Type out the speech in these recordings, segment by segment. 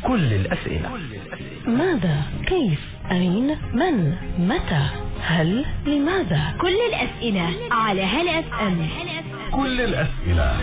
كل الأسئلة. ماذا؟ كيف؟ أين؟ من؟ متى؟ هل؟ لماذا؟ كل الأسئلة على هل FM. كل الأسئلة.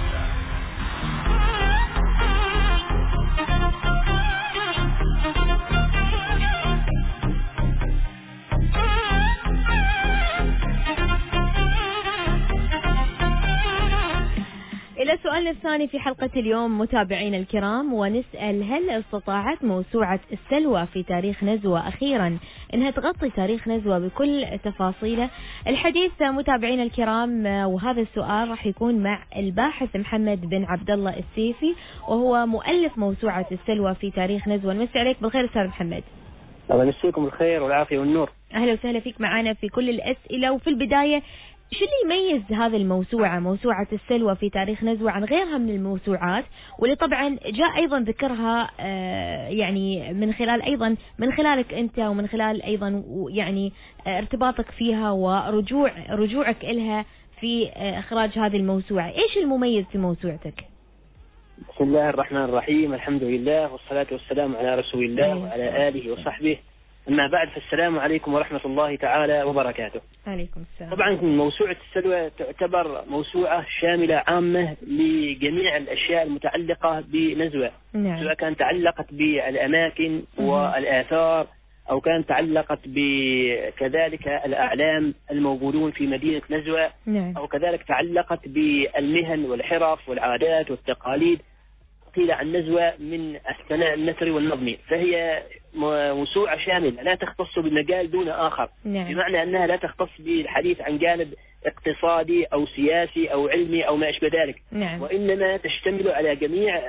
إلى سؤالنا الثاني في حلقة اليوم متابعينا الكرام، ونسأل: هل استطاعت موسوعة السلوى في تاريخ نزوة أخيرا أنها تغطي تاريخ نزوة بكل تفاصيله؟ الحديث متابعينا الكرام، وهذا السؤال راح يكون مع الباحث محمد بن عبد الله السيفي، وهو مؤلف موسوعة السلوى في تاريخ نزوة. نمسي عليك بالخير أستاذ محمد. الله يمسيكم بالخير والعافية والنور. أهلا وسهلا فيك معنا في كل الأسئلة. وفي البداية، شو اللي يميز هذه الموسوعة، موسوعة السلوى في تاريخ نزوة، عن غيرها من الموسوعات، واللي طبعا جاء أيضا ذكرها يعني من خلالك أنت، ومن خلال أيضا يعني ارتباطك فيها ورجوعك إلها في إخراج هذه الموسوعة؟ إيش المميز في موسوعتك؟ بسم الله الرحمن الرحيم، الحمد لله والصلاة والسلام على رسول الله وعلى آله وصحبه. أما بعد، فالسلام عليكم ورحمة الله تعالى وبركاته. عليكم السلام. طبعا موسوعة السلوى تعتبر موسوعة شاملة عامة لجميع الأشياء المتعلقة بنزوة. نعم. سواء كانت تعلقت بالأماكن والآثار، أو كانت تعلقت بكذلك الأعلام الموجودون في مدينة نزوة. نعم. أو كذلك تعلقت بالمهن والحرف والعادات والتقاليد قيل عن نزوة من الثناء النثري والنظمي. فهي موسوعة شاملة لا تختص بمجال دون آخر. نعم. بمعنى أنها لا تختص بالحديث عن جانب اقتصادي أو سياسي أو علمي أو ما أشبه ذلك. نعم. وإنما تشتمل على جميع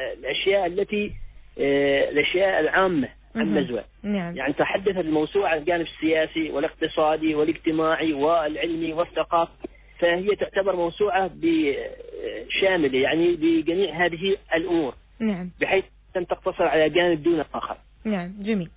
الأشياء العامة عن نزوة. نعم. يعني تحدثت الموسوعة عن الجانب السياسي والاقتصادي والاجتماعي والعلمي والثقافي. فهي تعتبر موسوعة شاملة يعني بجميع هذه الأمور. نعم. بحيث أن تقتصر على جانب دون آخر. نعم، جميل.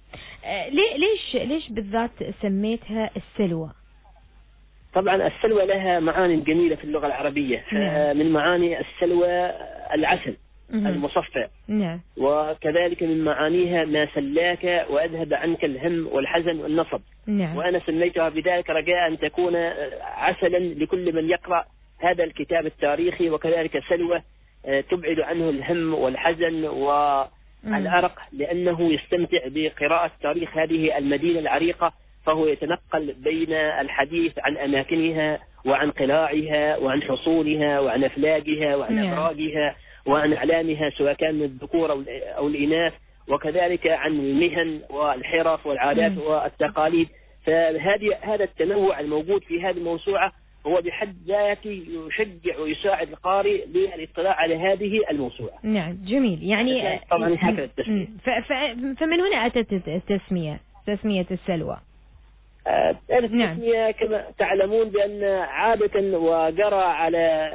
ليش بالذات سميتها السلوى؟ طبعا السلوى لها معاني جميلة في اللغة العربية. نعم. من معاني السلوى العسل المصفى. نعم. وكذلك من معانيها ما سلاك وأذهب عنك الهم والحزن والنصب. نعم. وأنا سميتها بذلك رجاء أن تكون عسلا لكل من يقرأ هذا الكتاب التاريخي، وكذلك سلوى تبعد عنه الهم والحزن والأرق، لأنه يستمتع بقراءة تاريخ هذه المدينة العريقة، فهو يتنقل بين الحديث عن أماكنها وعن قلاعها وعن حصونها وعن أفلاقها وعن أبراجها وعن أعلامها، سواء كان من الذكور أو الإناث، وكذلك عن المهن والحرف والعادات والتقاليد. فهذا التنوع الموجود في هذه الموسوعة هو بحد ذاته يشجع ويساعد القارئ للاطلاع على هذه الموسوعة. نعم، جميل. يعني طبعا هكذا التسمية. فمن هنا أتت تسمية السلوى. التسمية كما تعلمون بأن عادة وجرى على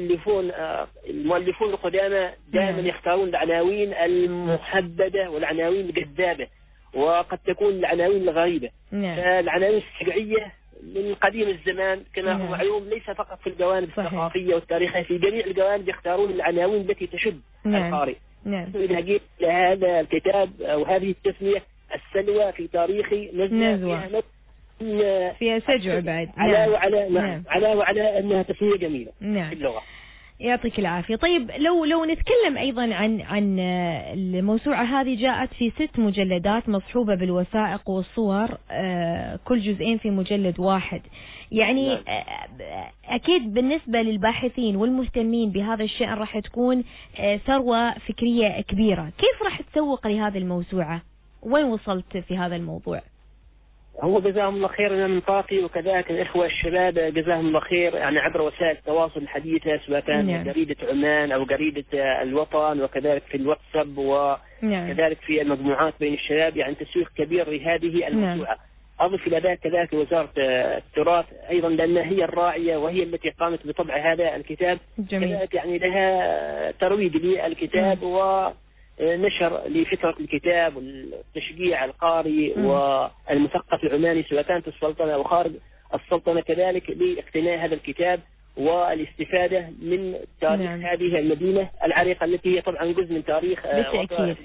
المؤلفون القدامى دائما يختارون العناوين المحددة والعناوين الجذابة، وقد تكون العناوين الغريبة. فالعناوين السجعية من قديم الزمان كما هو معلوم ليس فقط في الجوانب الثقافية والتاريخية، في جميع الجوانب يختارون العناوين التي تشد القارئ. إذا جئت لهذا الكتاب أو هذه التسمية السلوى في تاريخ نزوة فيها سجع بعد. على وعلى أنها تسمية جميلة في اللغة. يعطيك العافية. طيب، لو نتكلم أيضا عن الموسوعة هذه، جاءت في 6 مجلدات مصحوبة بالوثائق والصور، كل جزئين في مجلد واحد. يعني أكيد بالنسبة للباحثين والمهتمين بهذا الشأن راح تكون ثروة فكرية كبيرة. كيف راح تسوق لهذه الموسوعة؟ وين وصلت في هذا الموضوع؟ هو جزاهم الله خير من طاقي، وكذلك الإخوة الشباب جزاهم الله خير، يعني عبر وسائل التواصل الحديثة، سواء كان جريدة عمان أو جريدة الوطن، وكذلك في الواتساب، وكذلك في المجموعات بين الشباب، يعني تسويق كبير لهذه الموسوعة. أضف إلى ذلك كذلك وزارة التراث أيضا، لأنها هي الراعية وهي التي قامت بطبع هذا الكتاب. كذلك يعني لها ترويج للكتاب ونشر لفكرة الكتاب والتشجيع القارئ والمثقف العماني، سواء كانت السلطنة أو خارج السلطنة، كذلك لاقتناء هذا الكتاب والاستفادة من تاريخ هذه المدينة العريقة، التي هي طبعا جزء من تاريخ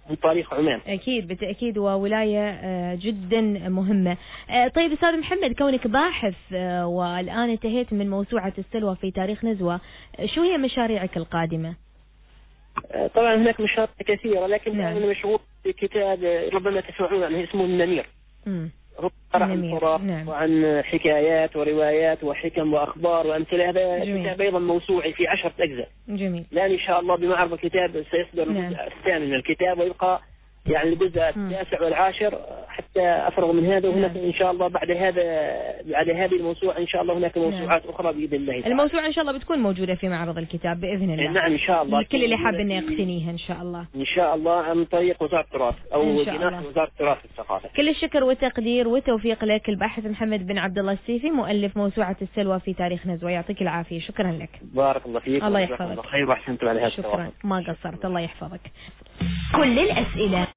من تاريخ عمان. أكيد بالتأكيد، وولاية جدا مهمة. طيب أستاذ محمد، كونك باحث والآن انتهيت من موسوعة السلوى في تاريخ نزوة، شو هي مشاريعك القادمة؟ طبعا هناك مشاريع كثيرة، لكن نعم. أنا مشغول بكتاب ربما تسمعون عنه اسمه النمير. عن تراث وعن حكايات وروايات وحكم وأخبار وأمثلة. هذا كتاب أيضا موسوعي في 10 أجزاء. جميل. الآن إن شاء الله بمعرض الكتاب سيصدر الجزء الثاني من الكتاب، ويبقى يعني الجزء التاسع والعاشر حتى أفرغ من هذا. وهناك إن شاء الله بعد هذه الموسوعة إن شاء الله هناك موسوعات أخرى بإذن الله تعالى. الموسوعة إن شاء الله بتكون موجودة في معرض الكتاب بإذن الله. نعم إن شاء الله. الكل اللي حاب إنه يقتنيها إن شاء الله. إن شاء الله عن طريق وزارة التراث أو جناح وزارة التراث والثقافة. كل الشكر والتقدير والتوفيق لك الباحث محمد بن عبد الله السيفي، مؤلف موسوعة السلوى في تاريخ نزوة. يعطيك العافية، شكرا لك. بارك الله فيك. الله يحفظك. خير وأحسنتم على هذا. شكرا، ما قصرت، الله يحفظك. كل الأسئلة.